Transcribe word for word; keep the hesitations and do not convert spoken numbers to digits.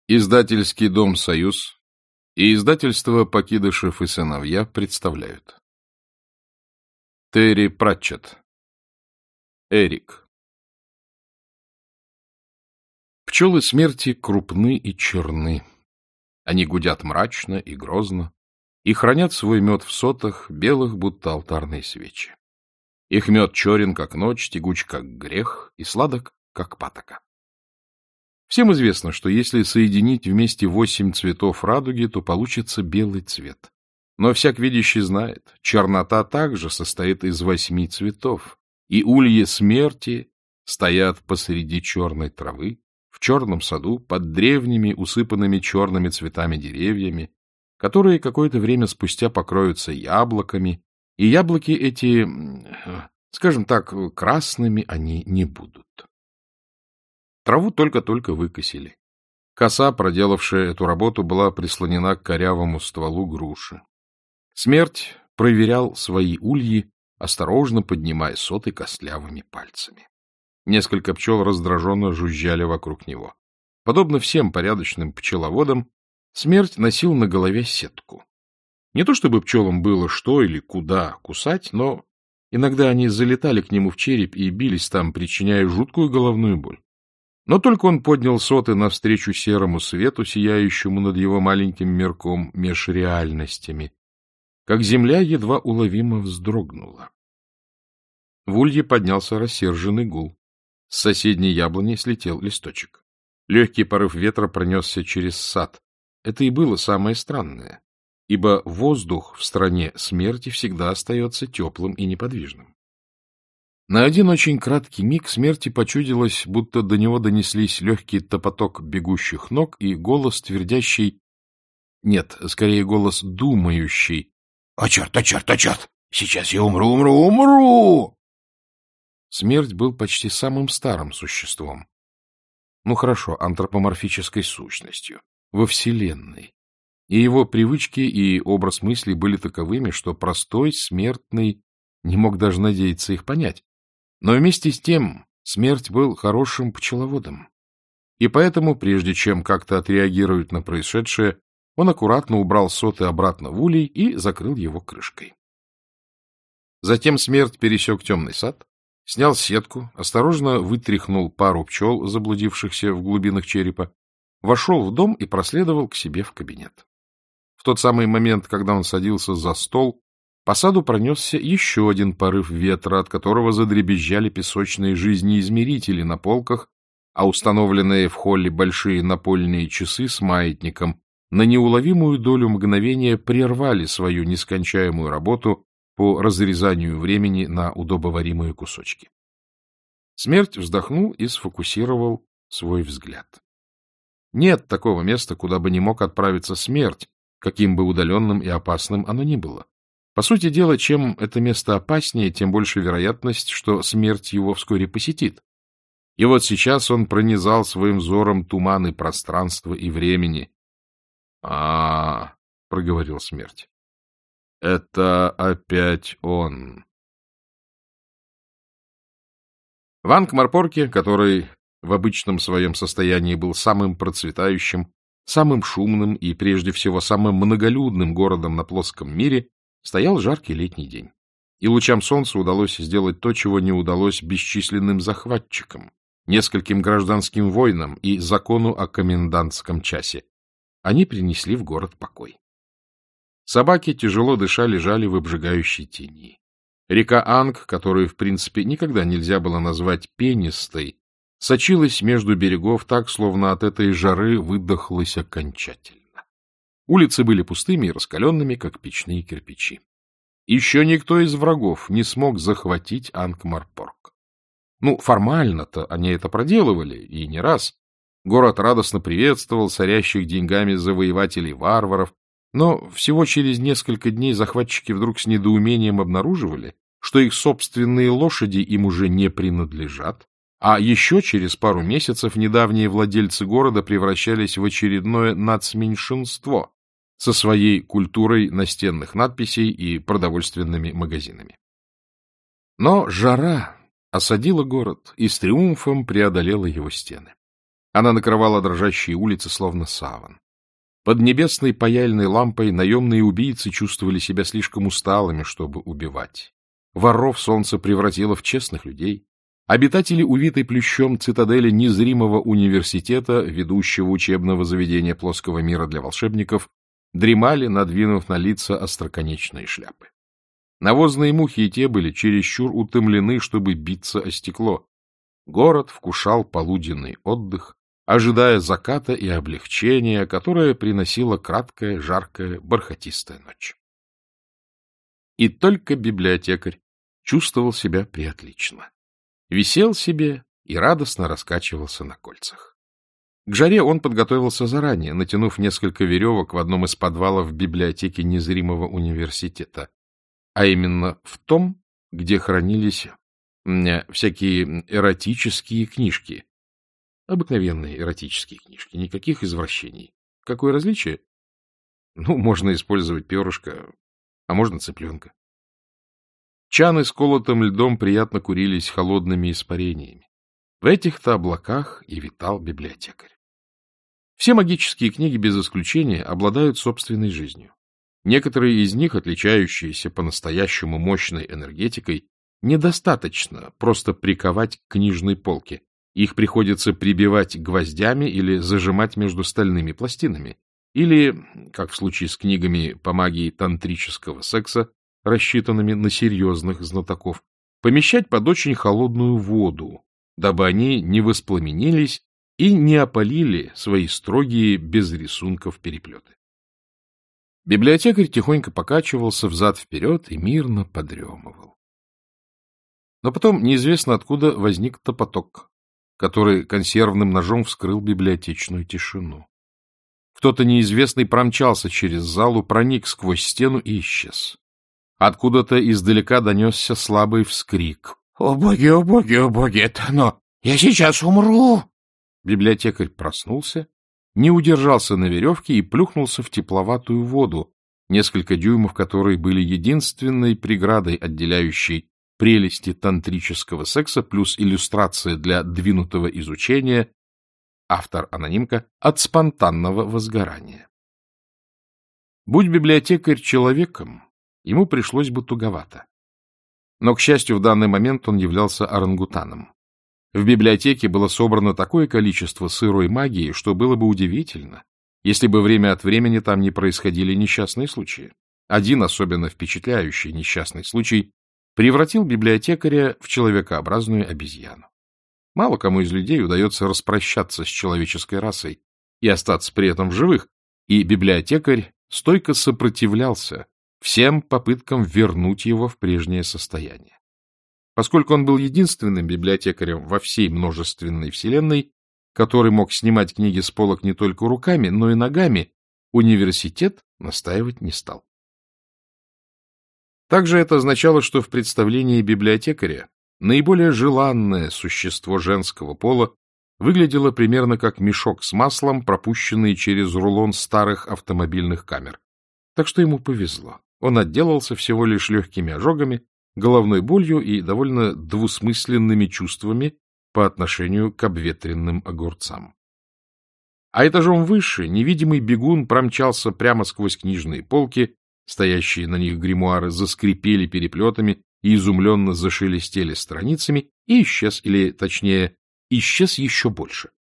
Издательский дом «Союз» и издательство «Покидышев и сыновья» представляют. Терри Пратчетт. Эрик. Пчелы смерти крупны и черны. Они гудят мрачно и грозно и хранят свой мед в сотах, белых, будто алтарные свечи. Их мед черен, как ночь, тягуч, как грех, и сладок, как патока. Всем известно, что если соединить вместе восемь цветов радуги, то получится белый цвет. Но всяк видящий знает, чернота также состоит из восьми цветов, и ульи смерти стоят посреди черной травы, в черном саду, под древними, усыпанными черными цветами деревьями, которые какое-то время спустя покроются яблоками, и яблоки эти, скажем так, красными они не будут. Траву только-только выкосили. Коса, проделавшая эту работу, была прислонена к корявому стволу груши. Смерть проверял свои ульи, осторожно поднимая соты костлявыми пальцами. Несколько пчел раздраженно жужжали вокруг него. Подобно всем порядочным пчеловодам, Смерть носил на голове сетку. Не то чтобы пчелам было что или куда кусать, но иногда они залетали к нему в череп и бились там, причиняя жуткую головную боль. Но только он поднял соты навстречу серому свету, сияющему над его маленьким мирком меж реальностями, как земля едва уловимо вздрогнула. В улье поднялся рассерженный гул. С соседней яблони слетел листочек. Легкий порыв ветра пронесся через сад. Это и было самое странное, ибо воздух в стране смерти всегда остается теплым и неподвижным. На один очень краткий миг смерти почудилось, будто до него донеслись легкий топоток бегущих ног и голос твердящий, нет, скорее голос думающий: «О, черт, о, черт, о, черт! Сейчас я умру, умру, умру!» Смерть был почти самым старым существом. Ну хорошо, антропоморфической сущностью во Вселенной. И его привычки и образ мыслей были таковыми, что простой смертный не мог даже надеяться их понять. Но вместе с тем смерть был хорошим пчеловодом. И поэтому, прежде чем как-то отреагировать на происшедшее, он аккуратно убрал соты обратно в улей и закрыл его крышкой. Затем смерть пересек темный сад, снял сетку, осторожно вытряхнул пару пчел, заблудившихся в глубинах черепа, вошел в дом и проследовал к себе в кабинет. В тот самый момент, когда он садился за стол, по саду пронесся еще один порыв ветра, от которого задребезжали песочные жизнеизмерители на полках, а установленные в холле большие напольные часы с маятником на неуловимую долю мгновения прервали свою нескончаемую работу по разрезанию времени на удобоваримые кусочки. Смерть вздохнул и сфокусировал свой взгляд. Нет такого места, куда бы не мог отправиться смерть, каким бы удаленным и опасным оно ни было. По сути дела, чем это место опаснее, тем больше вероятность, что смерть его вскоре посетит. И вот сейчас он пронизал своим взором туманы пространства и времени. а, -а, -а — проговорил смерть. — Это опять он. В Анкмарпорке, который в обычном своем состоянии был самым процветающим, самым шумным и, прежде всего, самым многолюдным городом на плоском мире, стоял жаркий летний день. И лучам солнца удалось сделать то, чего не удалось бесчисленным захватчикам, нескольким гражданским войнам и закону о комендантском часе. Они принесли в город покой. Собаки, тяжело дыша, лежали в обжигающей тени. Река Анг, которую, в принципе, никогда нельзя было назвать пенистой, сочилась между берегов так, словно от этой жары выдохлась окончательно. Улицы были пустыми и раскаленными, как печные кирпичи. Еще никто из врагов не смог захватить Анкмарпорк. Ну, формально-то они это проделывали, и не раз. Город радостно приветствовал царящих деньгами завоевателей-варваров, но всего через несколько дней захватчики вдруг с недоумением обнаруживали, что их собственные лошади им уже не принадлежат, а еще через пару месяцев недавние владельцы города превращались в очередное нацменьшинство со своей культурой настенных надписей и продовольственными магазинами. Но жара осадила город и с триумфом преодолела его стены. Она накрывала дрожащие улицы, словно саван. Под небесной паяльной лампой наемные убийцы чувствовали себя слишком усталыми, чтобы убивать. Воров солнце превратило в честных людей. Обитатели увитой плющом цитадели незримого университета, ведущего учебного заведения плоского мира для волшебников, дремали, надвинув на лица остроконечные шляпы. Навозные мухи и те были чересчур утомлены, чтобы биться о стекло. Город вкушал полуденный отдых, ожидая заката и облегчения, которое приносила краткая, жаркая, бархатистая ночь. И только библиотекарь чувствовал себя приотлично. Висел себе и радостно раскачивался на кольцах. К жаре он подготовился заранее, натянув несколько веревок в одном из подвалов библиотеки незримого университета, а именно в том, где хранились всякие эротические книжки. Обыкновенные эротические книжки, никаких извращений. Какое различие? Ну, можно использовать перышко, а можно цыпленка. Чаны с колотым льдом приятно курились холодными испарениями. В этих-то облаках и витал библиотекарь. Все магические книги, без исключения, обладают собственной жизнью. Некоторые из них, отличающиеся по-настоящему мощной энергетикой, недостаточно просто приковать к книжной полке. Их приходится прибивать гвоздями или зажимать между стальными пластинами. Или, как в случае с книгами по магии тантрического секса, рассчитанными на серьезных знатоков, помещать под очень холодную воду, дабы они не воспламенились и не опалили свои строгие, без рисунков переплеты. Библиотекарь тихонько покачивался взад-вперед и мирно подремывал. Но потом неизвестно откуда возник топоток, который консервным ножом вскрыл библиотечную тишину. Кто-то неизвестный промчался через залу, проник сквозь стену и исчез. Откуда-то издалека донесся слабый вскрик. — О боги, о боги, о боги, это оно! Я сейчас умру! Библиотекарь проснулся, не удержался на веревке и плюхнулся в тепловатую воду, несколько дюймов которой были единственной преградой, отделяющей прелести тантрического секса плюс иллюстрация для двинутого изучения, автор-анонимка, от спонтанного возгорания. Будь библиотекарь человеком, ему пришлось бы туговато. Но, к счастью, в данный момент он являлся орангутаном. В библиотеке было собрано такое количество сырой магии, что было бы удивительно, если бы время от времени там не происходили несчастные случаи. Один особенно впечатляющий несчастный случай превратил библиотекаря в человекообразную обезьяну. Мало кому из людей удается распрощаться с человеческой расой и остаться при этом в живых, и библиотекарь стойко сопротивлялся всем попыткам вернуть его в прежнее состояние. Поскольку он был единственным библиотекарем во всей множественной вселенной, который мог снимать книги с полок не только руками, но и ногами, университет настаивать не стал. Также это означало, что в представлении библиотекаря наиболее желанное существо женского пола выглядело примерно как мешок с маслом, пропущенный через рулон старых автомобильных камер. Так что ему повезло. Он отделался всего лишь легкими ожогами, головной болью и довольно двусмысленными чувствами по отношению к обветренным огурцам. А этажом выше невидимый бегун промчался прямо сквозь книжные полки, стоящие на них гримуары заскрипели переплетами и изумленно зашелестели страницами, и исчез, или, точнее, исчез еще больше.